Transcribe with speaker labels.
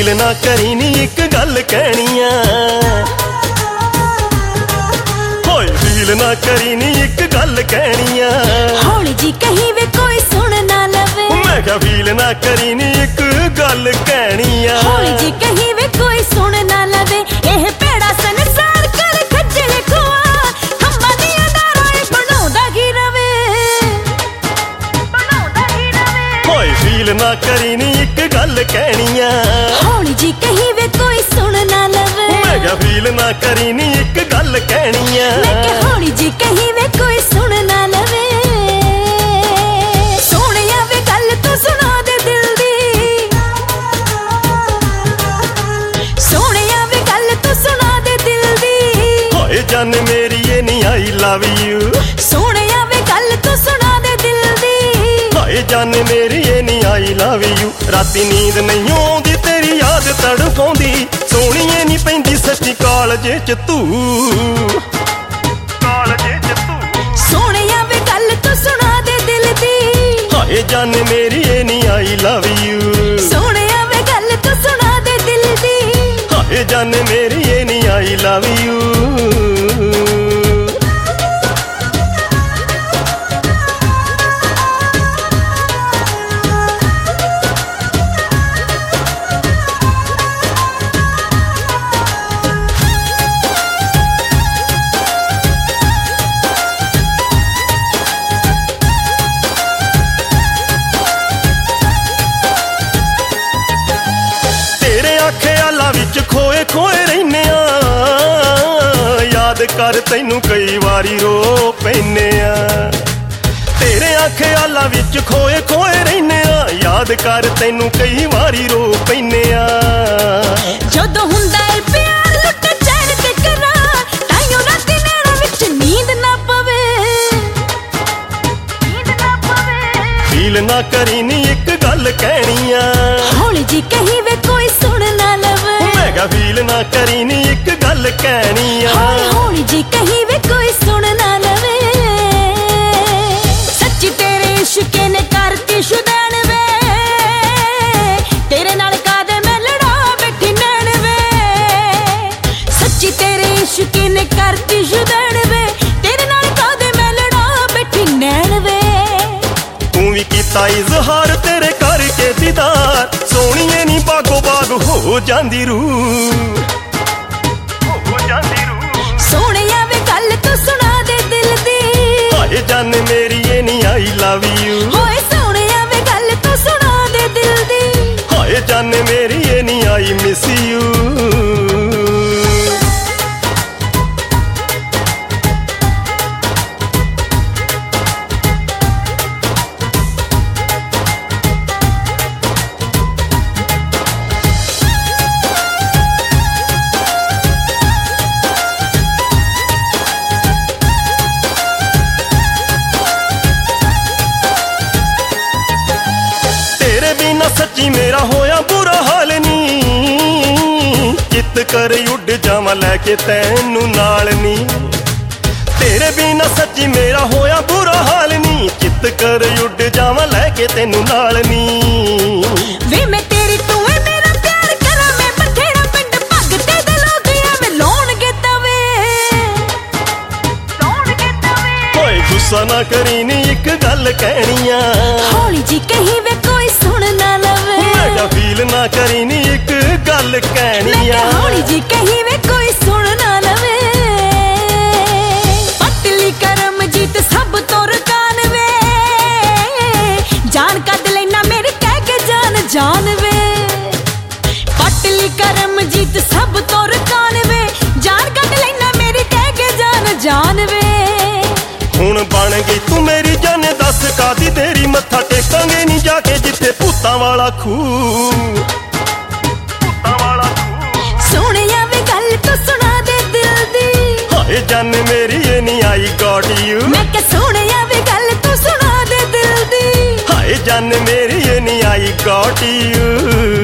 Speaker 1: ना करी नी एक गल कहनी आ, होए फील ना करी नी एक गल कहनी आ।
Speaker 2: हौली जी कहीं वे कोई सुन ना लवे,
Speaker 1: मैं क्या फील ना करी नी एक गल कहनी आ।
Speaker 2: हौली जी कहीं वे कोई सुन ना लवे, एह पेड़ा संसार कर खज्जल खुआ, खम्बा दिया दाराए बनाउंदा ही रवे, बनाउंदा ही रवे।
Speaker 1: होए फील ना करी नी एक गल कहनी आ,
Speaker 2: हौली जी कहीं वे कोई सुन ना लवे,
Speaker 1: मैं क्या फील ना करी नी एक गल कहनी आ।
Speaker 2: मैं क्या हौली जी कहीं वे कोई सुन ना लवे। सोहणिया वे गल तू सुना दे दिल दी, सोहणिया वे गल तू सुना दे दिल दी।
Speaker 1: होए जान मेरी ये नी आई लव यू,
Speaker 2: सोहणिया वे गल तू सुना दे दिल दी।
Speaker 1: होए जान मेरी ये नी आई लव यू। राती नींद नहीं आउंदी तेरी याद तड़पाउंदी, सोहणीए नी पैंदी सच्ची कालजे च तू, कालजे च तू।
Speaker 2: सोहणिया वे गल तू सुना दे दिल दी,
Speaker 1: होए जान मेरी ये नी आई लव यू,
Speaker 2: सोहणिया वे गल तू सुना दे दिल दी।
Speaker 1: होए जान मेरी ये नी आई लव यू। खोए खोए रहने याद कर तैनू कई वारी रो पैने तेरे ख्यालां विच खोए खोए रहने याद कर तैनू कई वारी रो पैने।
Speaker 2: जदों हुंदा है प्यार लुट चैन ते करार, ताइयों राती नैणां विच नींद ना पवे, नींद ना पवे।
Speaker 1: फील ना करी नी एक गल कहनी आ,
Speaker 2: हौली जी कहीं वे कोई सुन ना लवे,
Speaker 1: मैं क्या फील ना करी नी एक गल कहनी आ।
Speaker 2: हौली जी कहीं वे कोई सुन ना लवे। सच्ची तेरे इश्क ने करती शुदैन वे, तेरे नाल कादे मैं लड़ा बैठी नैन वे। सच्ची तेरे इश्क ने करती शुदैन वे, तेरे नाल कादे मैं लड़ा बैठी नैन वे।
Speaker 1: तू भी कीता इजहार तेरे करके दीदार, सोहणीए नी बागो बाग हो जांदी रूह, हो जांदी रूह।
Speaker 2: सोहणिया वे गल तू सुना दे दिल दी,
Speaker 1: हाए जान मेरी ये नी आई लव यू,
Speaker 2: होए सोहणिया वे गल तू सुना दे दिल दी।
Speaker 1: हाए जान मेरी ये नी आई मिस यू। बिना सच्ची मेरा होया बुरा हाल नी, चित कर उड़ जावां लैके तैनू नाल नी। तेरे बिना सच्ची मेरा होया बुरा हाल नी, चित कर उड़ जावां लैके तैनू नाल नी।
Speaker 2: वे मैं तेरी तू है मेरा प्यार करा, मैं बथेरा पिंड भगते दे लोग मैं लौण गे तवे, लौण गे तवे।
Speaker 1: होए गुस्सा ना करी नी एक गल कहनी आ,
Speaker 2: हौली जी कहीं वे कोई सुन ना लवे,
Speaker 1: मैं क्या फील ना करी नी एक गल कहनी आ।
Speaker 2: हौली जी कहीं वे कोई सुन ना लवे। पतली करम जीत सब तो रकान वे, जान कद लेना मेरे कह के जान जान वे। पतली करम जीत सब तो रकान वे, जान कद लेना मेरे कह के जान जान वे।
Speaker 1: हुण बन गई तू मेरी जान, दस कादी तेरी मत्था टेकांगे नी जाके जिथे भूतां वाला खूह, भूतां वाला खूह।
Speaker 2: सोहणिया वे गल तू सुना दे दिल दी,
Speaker 1: हाए जान मेरी ये नी आई गॉट यू,
Speaker 2: मैं क्या सोहणिया वे गल तू सुना दे दिल दी।
Speaker 1: हाए जान मेरी ये नी आई गॉट यू।